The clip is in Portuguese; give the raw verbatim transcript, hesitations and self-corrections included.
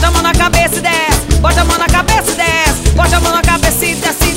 Bota a mão na cabeça e desce, bota a mão na cabeça e desce, bota a mão na cabeça e desce.